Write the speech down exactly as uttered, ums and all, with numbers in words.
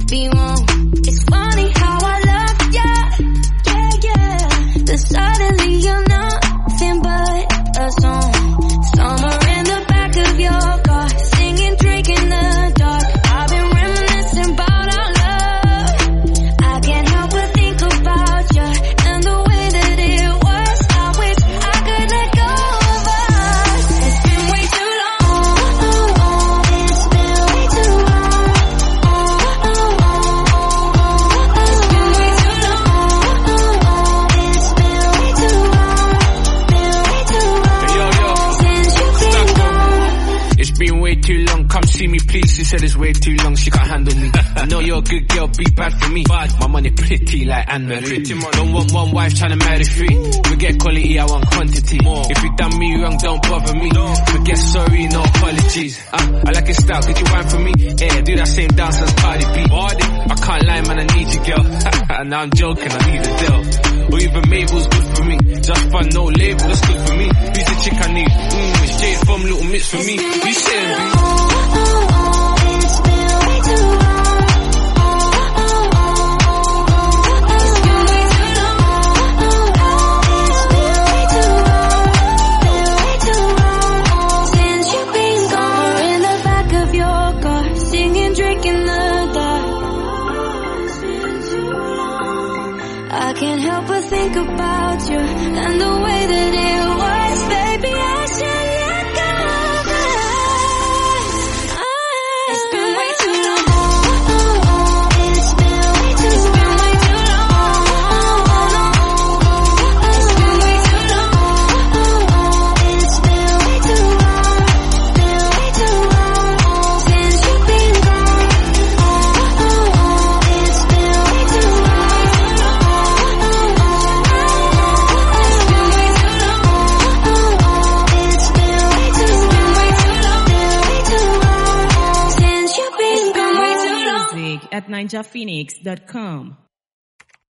be wrong. It's funny how I love ya, yeah, yeah. Then suddenly you're nothing but a song. Somewhere in the back of your car, singing, drinking the dark. I've been reminiscing about our love. I can't help but think about you and the way that it was. I wish I could let go of us. It's been way too long. Oh, oh, oh, it's been way too long. Oh, oh, oh, oh, it's been way too long. Oh, oh, it's been way too long. Been way too long. Hey, yo, yo. Since you've been gone. It's been way too long, come see me please. She said it's way too long, she can't handle me. I know you're a good girl, be bad for me. My money pretty like Anne-Marie. Don't want one wife, tryna marry three. Forget quality, I want quantity. If you done me wrong, don't bother me. Forget sorry, no apologies. uh, I like your style, could you whine for me? Yeah, do that same dance as Cardi B. I can't lie, man, I need you, girl. Now I'm joking, I need a deal. Or even Mabel's good for me. Just fun, no label, that's good for me. Who's the chick I need? Mmm, it's Jade from Little Mix for me. You saying, B? Oh, oh, oh, it's been way too long. Oh, oh, oh, it's been way too long. Oh, oh, it's been way too long. Been way too long. Since you've been gone. In the back of your car, singing, drinking the dark. It's been too long. I can't help but think about you and the way that it was, baby. I should let go of us. It's been way too long. Oh, oh, oh, it's been way too long. It's been way too long. Oh, oh, it's been way too long. Oh, oh, it's been way too long. Been way too long. Since you've been gone. Oh, oh, oh, it's been way too long. Oh, oh, it's been way too long. Oh, oh, it's been way too long. Been way too long. Since you've been gone. Music at ninja phoenix dot com.